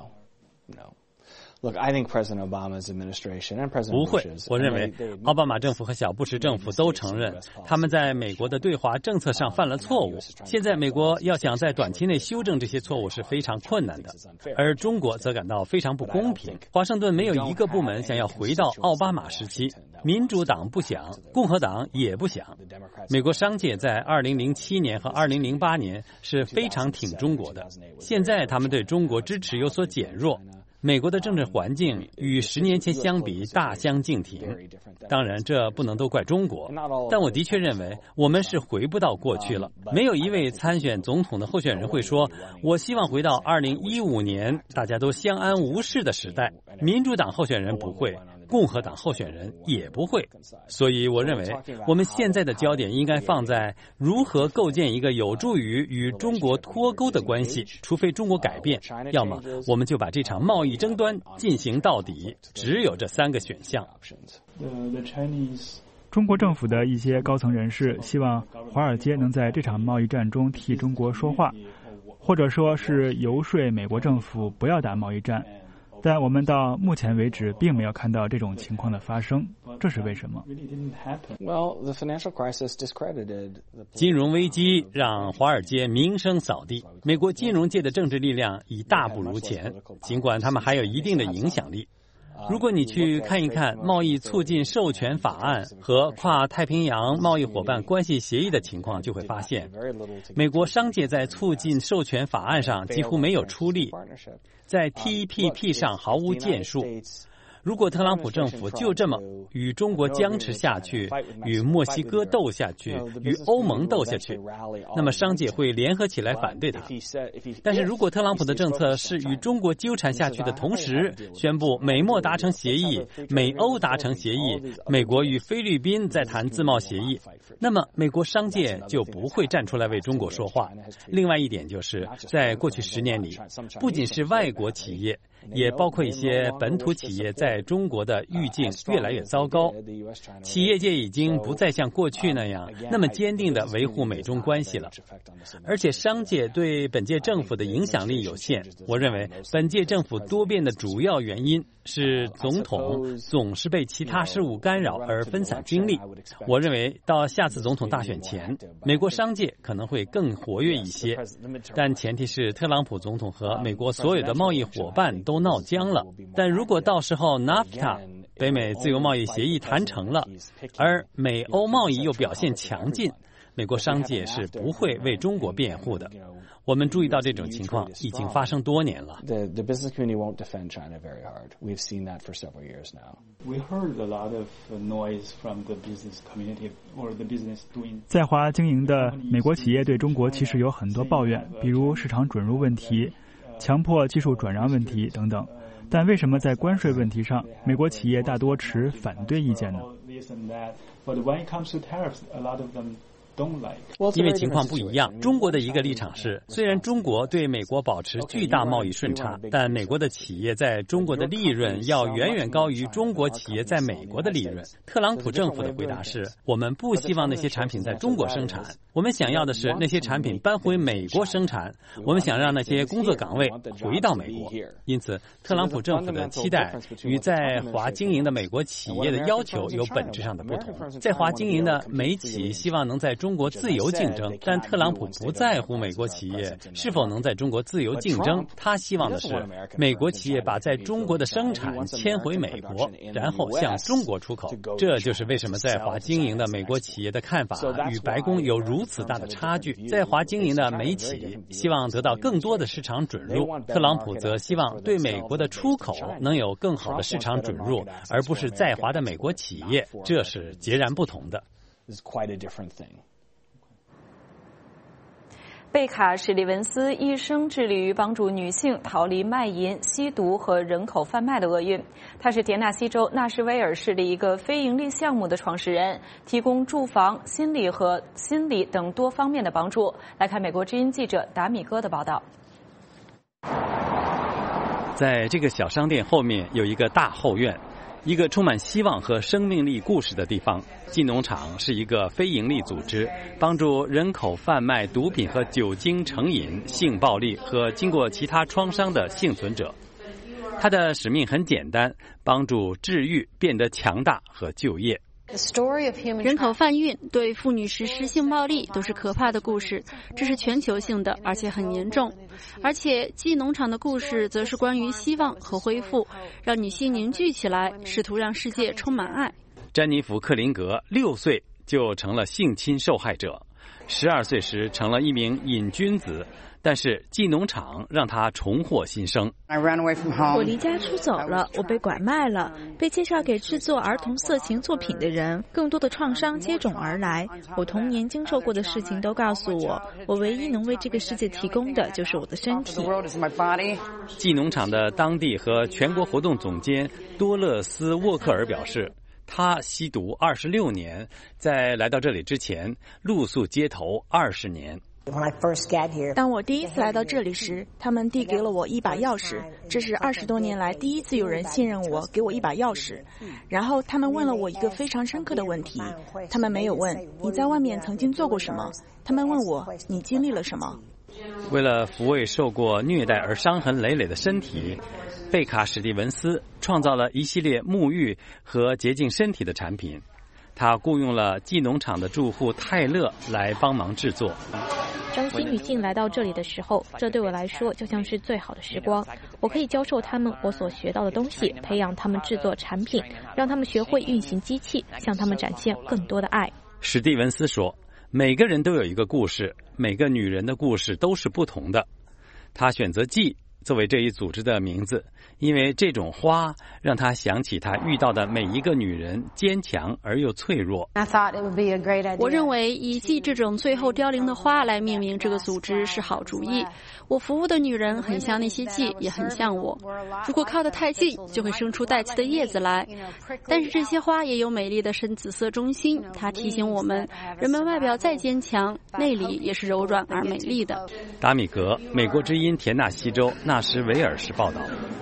Look, I think President Obama's administration and President 不会， Bush's 我认为奥巴马政府和小布什政府都承认他们在美国的对华政策上犯了错误。现在美国要想在短期内修正这些错误是非常困难的，而中国则感到非常不公平。华盛顿没有一个部门想要回到奥巴马时期，民主党不想，共和党也不想。美国商界在2007年和2008年是非常挺中国的，现在他们对中国支持有所减弱。美国的政治环境与10年前相比大相径庭，当然这不能都怪中国，但我的确认为我们是回不到过去了。没有一位参选总统的候选人会说我希望回到2015年大家都相安无事的时代，民主党候选人不会，共和党候选人也不会。所以我认为我们现在的焦点应该放在如何构建一个有助于与中国脱钩的关系，除非中国改变，要么我们就把这场贸易争端进行到底，只有这3个选项。 中国政府的一些高层人士希望华尔街能在这场贸易战中替中国说话，或者说是游说美国政府不要打贸易战，但我们到目前为止并没有看到这种情况的发生，这是为什么？ 金融危机让华尔街名声扫地，美国金融界的政治力量已大不如前，尽管他们还有一定的影响力。如果你去看一看贸易促进授权法案和跨太平洋贸易伙伴关系协议的情况，就会发现美国商界在促进授权法案上几乎没有出力，在 TPP 上毫无建树。如果特朗普政府就这么与中国僵持下去，与墨西哥斗下去，与欧盟斗下去，那么商界会联合起来反对他。但是如果特朗普的政策是与中国纠缠下去的同时宣布美墨达成协议，美欧达成协议，美国与菲律宾在谈自贸协议，那么美国商界就不会站出来为中国说话。另外一点就是在过去10年里，不仅是外国企业，也包括一些本土企业在中国的预境越来越糟糕，企业界已经不再像过去那样那么坚定地维护美中关系了。而且商界对本届政府的影响力有限，我认为本届政府多变的主要原因是总统总是被其他事务干扰而分散精力。我认为到下次总统大选前，美国商界可能会更活跃一些，但前提是特朗普总统和美国所有的贸易伙伴都闹僵了。但如果到时候 NAFTA 北美自由贸易协议谈成了，而美欧贸易又表现强劲，美国商界是不会为中国辩护的。我们注意到这种情况已经发生多年了。 The business community won't defend China very hard. We've seen that for several years now. We heard a lot of noise from the business community or the business doing. 在华经营的美国企业对中国其实有很多抱怨，比如市场准入问题、强迫技术转让问题等等。但为什么在关税问题上，美国企业大多持反对意见呢？ 因为情况不一样，中国的一个立场是，虽然中国对美国保持巨大贸易顺差，但美国的企业在中国的利润要远远高于中国企业在美国的利润。特朗普政府的回答是，我们不希望那些产品在中国生产，我们想要的是那些产品搬回美国生产，我们想让那些工作岗位回到美国。因此，特朗普政府的期待与在华经营的美国企业的要求有本质上的不同。在华经营的美企希望能在中中国自由竞争，但特朗普不在乎美国企业是否能在中国自由竞争，他希望的是美国企业把在中国的生产迁回美国，然后向中国出口。这就是为什么在华经营的美国企业的看法与白宫有如此大的差距。在华经营的美企希望得到更多的市场准入，特朗普则希望对美国的出口能有更好的市场准入，而不是在华的美国企业，这是截然不同的。 贝卡·史蒂文斯一生致力于帮助女性逃离卖淫、吸毒和人口贩卖的厄运。他是田纳西州纳什维尔市的一个非营利项目的创始人，提供住房、心理等多方面的帮助。来看美国之音记者达米戈的报道。 在这个小商店后面有一个大后院，一个充满希望和生命力故事的地方。寄农场是一个非营利组织，帮助人口贩卖、毒品和酒精成瘾、性暴力和经过其他创伤的幸存者。它的使命很简单，帮助治愈、变得强大和就业。 人口贩运、对妇女实施性暴力都是可怕的故事，这是全球性的，而且很严重。而且寄农场的故事则是关于希望和恢复，让女性凝聚起来，试图让世界充满爱。 詹妮弗·克林格6岁就成了性侵受害者，12岁时成了一名瘾君子，但是寄农场让他重获新生。 我离家出走了，我被拐卖了，被介绍给制作儿童色情作品的人，更多的创伤接踵而来。我童年经受过的事情都告诉我，我唯一能为这个世界提供的就是我的身体。 寄农场的当地和全国活动总监多勒斯·沃克尔表示，他吸毒26年，在来到这里之前露宿街头20年。 当我第一次来到这里时，他们递给了我一把钥匙，这是20多年来第一次有人信任我，给我一把钥匙。然后他们问了我一个非常深刻的问题，他们没有问你在外面曾经做过什么，他们问我你经历了什么。 为了抚慰受过虐待而伤痕累累的身体，贝卡·史蒂文斯创造了一系列沐浴和洁净身体的产品。他雇佣了寄农场的住户泰勒来帮忙制作。 当新女性来到这里的时候，这对我来说就像是最好的时光。我可以教授他们我所学到的东西，培养他们制作产品，让他们学会运行机器，向他们展现更多的爱。 史蒂文斯说，每个人都有一个故事，每个女人的故事都是不同的。他选择寄作为这一组织的名字，因为这种花让他想起他遇到的每一个女人坚强而又脆弱。 我认为以寄这种最后凋零的花来命名这个组织是好主意。我服务的女人很像那些寄，也很像我。如果靠得太近，就会生出带刺的叶子来。但是这些花也有美丽的深紫色中心，它提醒我们，人们外表再坚强，内里也是柔软而美丽的。 达米格，美国之音田纳西州纳什维尔市报道。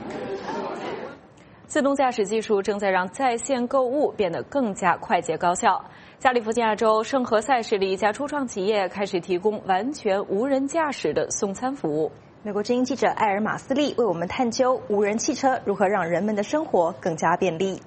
自动驾驶技术正在让在线购物变得更加快捷高效。加利福尼亚州圣何塞市的一家初创企业开始提供完全无人驾驶的送餐服务。 美国之音记者艾尔马斯利为我们探究无人汽车如何让人们的生活更加便利。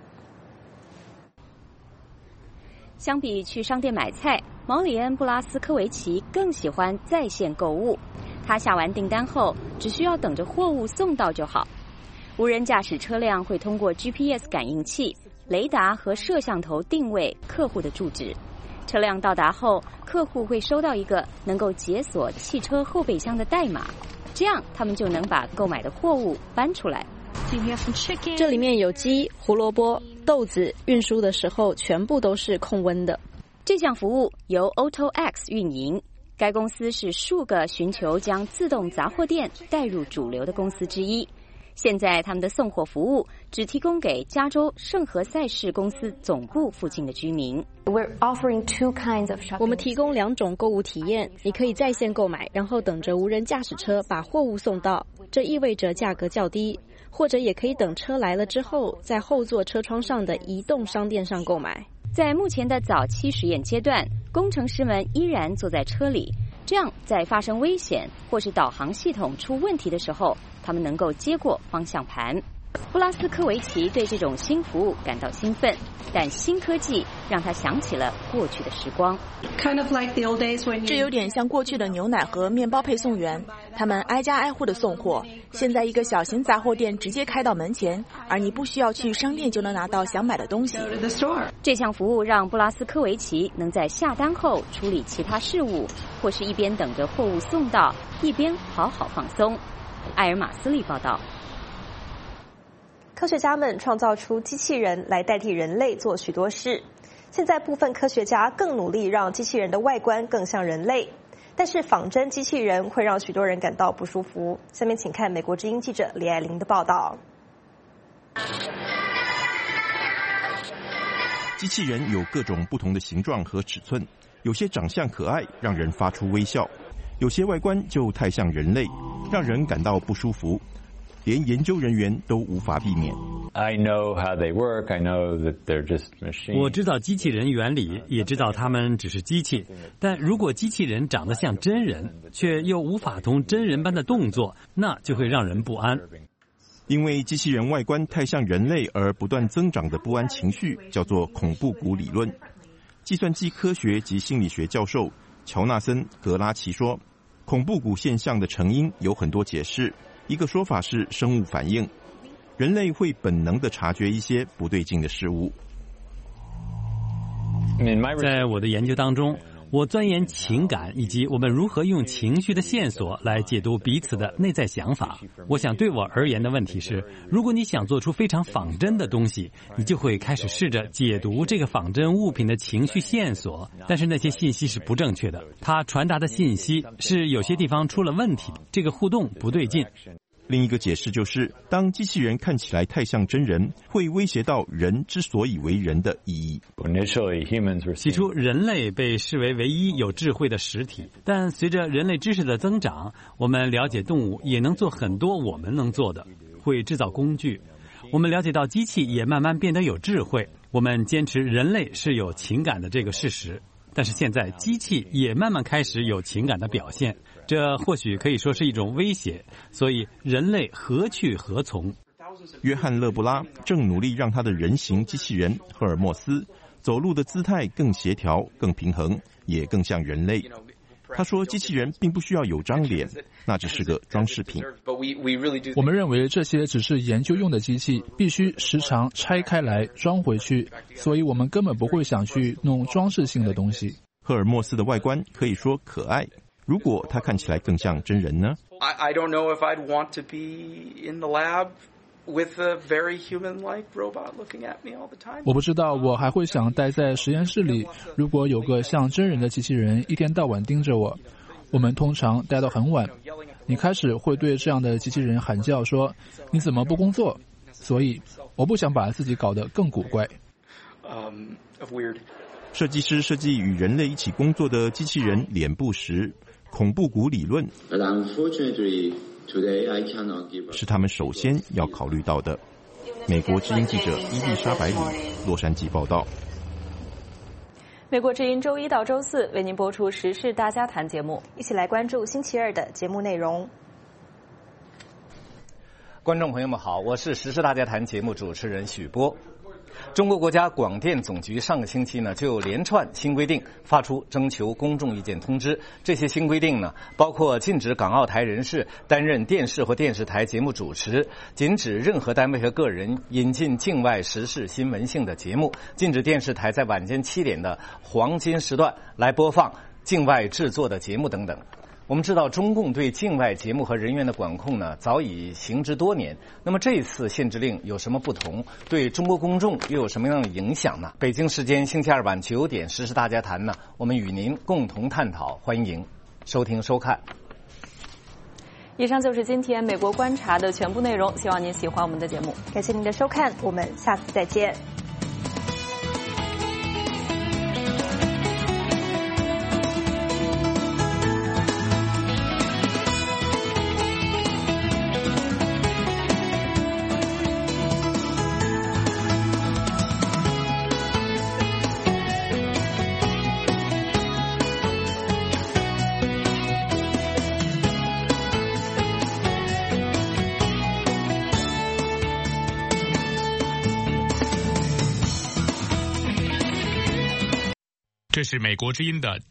相比去商店买菜，毛里恩·布拉斯科维奇更喜欢在线购物。他下完订单后，只需要等着货物送到就好。无人驾驶车辆会通过 GPS 感应器、雷达和摄像头定位客户的住址。车辆到达后，客户会收到一个能够解锁汽车后备箱的代码，这样他们就能把购买的货物搬出来。 这里面有鸡、胡萝卜、豆子，运输的时候全部都是控温的。 这项服务由 AutoX 运营，该公司是数个寻求将自动杂货店带入主流的公司之一。现在他们的送货服务只提供给加州圣何塞市公司总部附近的居民。 我们提供2种购物体验，你可以在线购买，然后等着无人驾驶车把货物送到，这意味着价格较低，或者也可以等车来了之后，在后座车窗上的移动商店上购买。 在目前的早期实验阶段，工程师们依然坐在车里，这样在发生危险或是导航系统出问题的时候，他们能够接过方向盘。布拉斯科维奇对这种新服务感到兴奋，但新科技让他想起了过去的时光。 这有点像过去的牛奶和面包配送员，他们挨家挨户的送货。现在一个小型杂货店直接开到门前，而你不需要去商店就能拿到想买的东西。 这项服务让布拉斯科维奇能在下单后处理其他事务，或是一边等着货物送到，一边好好放松。埃尔马斯利报道。 科学家们创造出机器人来代替人类做许多事。现在部分科学家更努力让机器人的外观更像人类，但是仿真机器人会让许多人感到不舒服。下面请看美国之音记者李爱玲的报道。 机器人有各种不同的形状和尺寸，有些长相可爱，让人发出微笑；有些外观就太像人类，让人感到不舒服。连研究人员都无法避免。 我知道机器人原理，也知道他们只是机器。但如果机器人长得像真人，却又无法同真人般的动作，那就会让人不安。 因为机器人外观太像人类而不断增长的不安情绪，叫做恐怖谷理论。计算机科学及心理学教授乔纳森·格拉奇说，恐怖谷现象的成因有很多解释。一个说法是生物反应，人类会本能地察觉一些不对劲的事物。 在我的研究当中，我钻研情感以及我们如何用情绪的线索来解读彼此的内在想法。我想对我而言的问题是，如果你想做出非常仿真的东西，你就会开始试着解读这个仿真物品的情绪线索，但是那些信息是不正确的，它传达的信息是有些地方出了问题，这个互动不对劲。 另一个解释就是，当机器人看起来太像真人，会威胁到人之所以为人的意义。 起初，人类被视为唯一有智慧的实体，但随着人类知识的增长，我们了解动物也能做很多我们能做的，会制造工具。我们了解到机器也慢慢变得有智慧，我们坚持人类是有情感的这个事实。但是现在机器也慢慢开始有情感的表现，这或许可以说是一种威胁，所以人类何去何从？ 约翰·勒布拉正努力让他的人形机器人赫尔墨斯走路的姿态更协调、更平衡，也更像人类。他说，机器人并不需要有张脸，那只是个装饰品。 我们认为这些只是研究用的机器，必须时常拆开来装回去，所以我们根本不会想去弄装饰性的东西。 赫尔墨斯的外观可以说可爱，如果它看起来更像真人呢？ I don't know if I'd want to be in the lab with a very human-like robot looking at me all the time. 我不知道我还会想待在实验室里，如果有个像真人的机器人一天到晚盯着我。我们通常待到很晚，你开始会对这样的机器人喊叫说，你怎么不工作？所以我不想把自己搞得更古怪。 设计师设计与人类一起工作的机器人脸部时，恐怖谷理论是他们首先要考虑到的。美国之音记者伊丽莎白里，洛杉矶报道。 美国之音周一到周四为您播出时事大家谈节目， 一起来关注星期二的节目内容。 观众朋友们好，我是时事大家谈节目主持人许波。中国国家广电总局上个星期呢，就有连串新规定发出征求公众意见通知。这些新规定呢，包括禁止港澳台人士担任电视或电视台节目主持，禁止任何单位和个人引进境外时事新闻性的节目，禁止电视台在晚间7点的黄金时段来播放境外制作的节目等等。我们知道，中共对境外节目和人员的管控呢，早已行之多年。那么这一次限制令有什么不同？对中国公众又有什么样的影响呢？北京时间星期二晚9点，时事大家谈呢，我们与您共同探讨。欢迎收听收看。 以上就是今天美国观察的全部内容，希望您喜欢我们的节目。 感谢您的收看，我们下次再见。 这是美国之音的